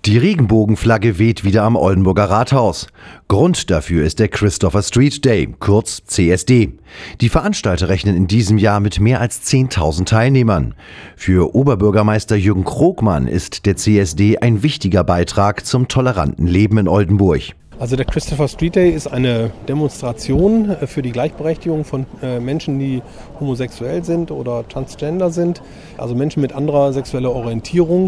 Die Regenbogenflagge weht wieder am Oldenburger Rathaus. Grund dafür ist der Christopher Street Day, kurz CSD. Die Veranstalter rechnen in diesem Jahr mit mehr als 10.000 Teilnehmern. Für Oberbürgermeister Jürgen Krogmann ist der CSD ein wichtiger Beitrag zum toleranten Leben in Oldenburg. Also der Christopher Street Day ist eine Demonstration für die Gleichberechtigung von Menschen, die homosexuell sind oder transgender sind, also Menschen mit anderer sexueller Orientierung.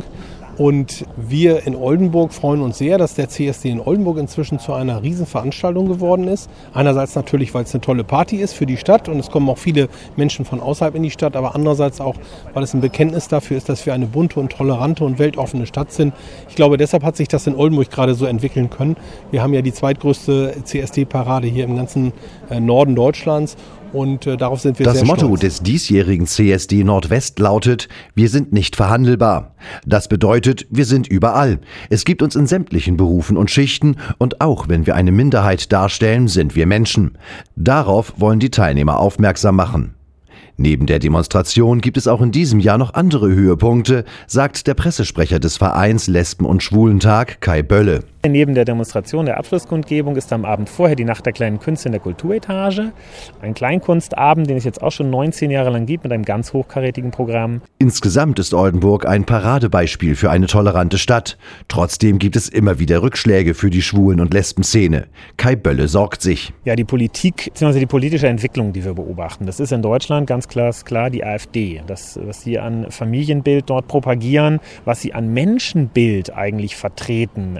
Und wir in Oldenburg freuen uns sehr, dass der CSD in Oldenburg inzwischen zu einer Riesenveranstaltung geworden ist. Einerseits natürlich, weil es eine tolle Party ist für die Stadt und es kommen auch viele Menschen von außerhalb in die Stadt, aber andererseits auch, weil es ein Bekenntnis dafür ist, dass wir eine bunte und tolerante und weltoffene Stadt sind. Ich glaube, deshalb hat sich das in Oldenburg gerade so entwickeln können. Wir haben ja die zweitgrößte CSD-Parade hier im ganzen Norden Deutschlands. Und darauf sind wir sehr stolz. Das Motto des diesjährigen CSD Nordwest lautet: Wir sind nicht verhandelbar. Das bedeutet, wir sind überall. Es gibt uns in sämtlichen Berufen und Schichten und auch wenn wir eine Minderheit darstellen, sind wir Menschen. Darauf wollen die Teilnehmer aufmerksam machen. Neben der Demonstration gibt es auch in diesem Jahr noch andere Höhepunkte, sagt der Pressesprecher des Vereins Lesben- und Schwulentag, Kai Bölle. Neben der Demonstration der Abschlusskundgebung ist am Abend vorher die Nacht der kleinen Künste in der Kulturetage. Ein Kleinkunstabend, den es jetzt auch schon 19 Jahre lang gibt, mit einem ganz hochkarätigen Programm. Insgesamt ist Oldenburg ein Paradebeispiel für eine tolerante Stadt. Trotzdem gibt es immer wieder Rückschläge für die Schwulen- und Lesben-Szene. Kai Bölle sorgt sich. Ja, die Politik, bzw. die politische Entwicklung, die wir beobachten, das ist in Deutschland ganz klar die AfD. Das, was sie an Familienbild dort propagieren, was sie an Menschenbild eigentlich vertreten.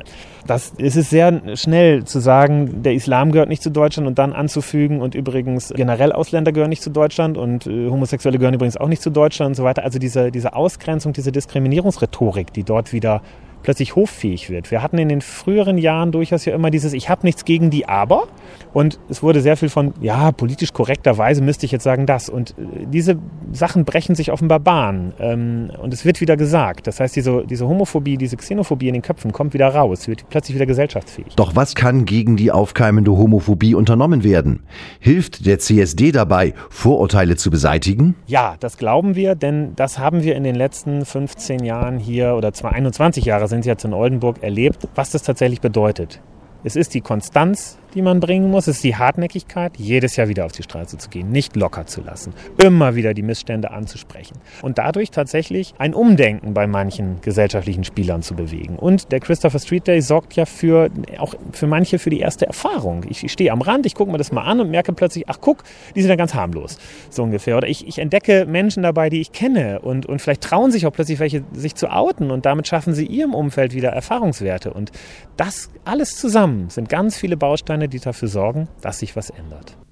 Es ist sehr schnell zu sagen, der Islam gehört nicht zu Deutschland und dann anzufügen und übrigens generell Ausländer gehören nicht zu Deutschland und Homosexuelle gehören übrigens auch nicht zu Deutschland und so weiter. Also diese Ausgrenzung, diese Diskriminierungsrhetorik, die dort wieder plötzlich hoffähig wird. Wir hatten in den früheren Jahren durchaus ja immer dieses Ich habe nichts gegen die Aber und es wurde sehr viel von, ja, politisch korrekterweise müsste ich jetzt sagen das und diese Sachen brechen sich offenbar Bahn und es wird wieder gesagt. Das heißt, diese Homophobie, diese Xenophobie in den Köpfen kommt wieder raus, wird plötzlich wieder gesellschaftsfähig. Doch was kann gegen die aufkeimende Homophobie unternommen werden? Hilft der CSD dabei, Vorurteile zu beseitigen? Ja, das glauben wir, denn das haben wir in den letzten 15 Jahren hier oder 21 Jahre sind jetzt in Oldenburg erlebt, was das tatsächlich bedeutet. Es ist die Konstanz, die man bringen muss. Es ist die Hartnäckigkeit, jedes Jahr wieder auf die Straße zu gehen, nicht locker zu lassen, immer wieder die Missstände anzusprechen und dadurch tatsächlich ein Umdenken bei manchen gesellschaftlichen Spielern zu bewegen. Und der Christopher Street Day sorgt ja auch für manche für die erste Erfahrung. Ich stehe am Rand, ich gucke mir das mal an und merke plötzlich, ach guck, die sind ja ganz harmlos, so ungefähr. Oder ich entdecke Menschen dabei, die ich kenne und vielleicht trauen sich auch plötzlich welche, sich zu outen und damit schaffen sie ihrem Umfeld wieder Erfahrungswerte. Und das alles zusammen sind ganz viele Bausteine, die dafür sorgen, dass sich was ändert.